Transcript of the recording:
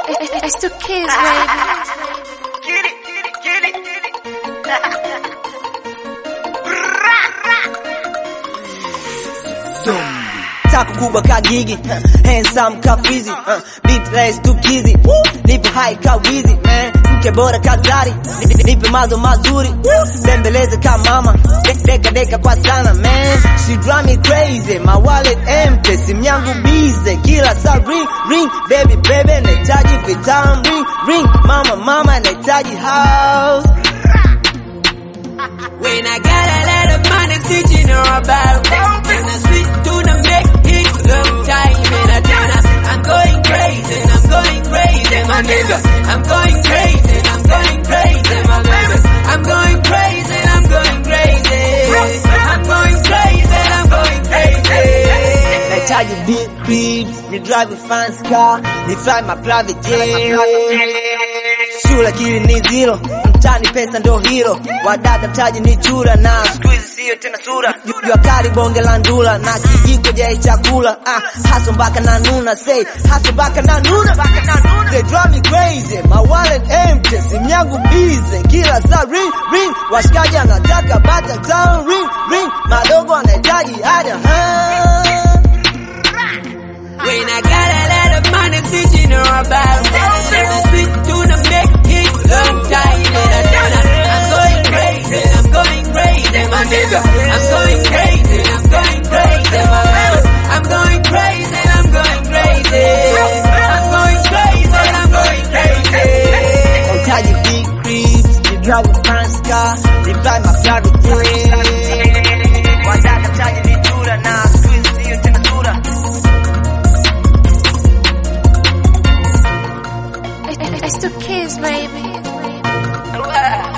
It's the kids, baby. Get it. Tako kubwa ka gigi, handsome ka fizi, beatless too kizzy, nipe high ka wizi, man, mke bora ka zari, nipe mazo mazuri, bembeleze ka mama, deka kwa sana, man, she drive me crazy, my wallet empty, simu yangu busy, kila saa ring, baby, nahitaji vitam, ring, mama, nahitaji house. When I got a lot of money teaching her about that, and I switch to the make it long time, and I tell her I'm going crazy, my nigga. I'm going crazy, my baby. I'm going crazy, I'm going crazy. Nahitaji big cribs, ni drive a fancy car, ni fly my private jet. Shule kili ni zero, mtani pesa ndo hero. Wadada mtaji ni chura na squeeze siyo tena sura. Jua kali bonge la ndula na kijiko jai chakula. Haso mpaka na nuna, say haso mpaka na nuna. They drive me crazy, my wallet empty, simu yangu busy, kila saa ring. Washikaji anataka bata town ring. Madogo anahitaji ada. When I got a lot of money teaching her about that, and I switch to the make it long time, and I tell her I'm going crazy, my nigga. I'm going crazy, my baby. I'm going crazy, I'm going crazy. Nahitaji big cribs, ni drive a fancy car, ni fly my private jet. Wadada mtaji ni chura na squeeze siyo tena sura. It's the kids, baby.